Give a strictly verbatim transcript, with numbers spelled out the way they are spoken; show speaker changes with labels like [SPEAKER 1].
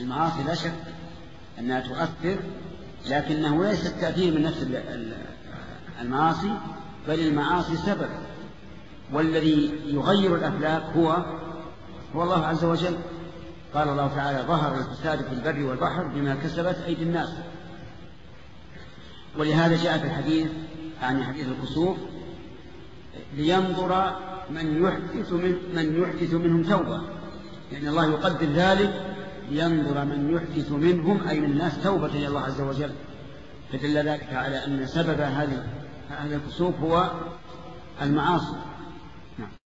[SPEAKER 1] المعاصي لا شك أنها تؤثر، لكنه ليس التأثير من نفس المعاصي، بل المعاصي سبب، والذي يغير الأخلاق هو هو الله عز وجل. قال الله تعالى: ظهر الفساد في البر والبحر بما كسبت أيدي الناس. ولهذا جاء في الحديث عن حديث الكسوف: لينظر من يحدث, من من يحدث منهم توبة، يعني الله يقدر ذلك لينظر من يحدث منهم أي من الناس توبة إلى الله عز وجل. فدل ذلك على أن سبب هذه الكسوف هو المعاصي.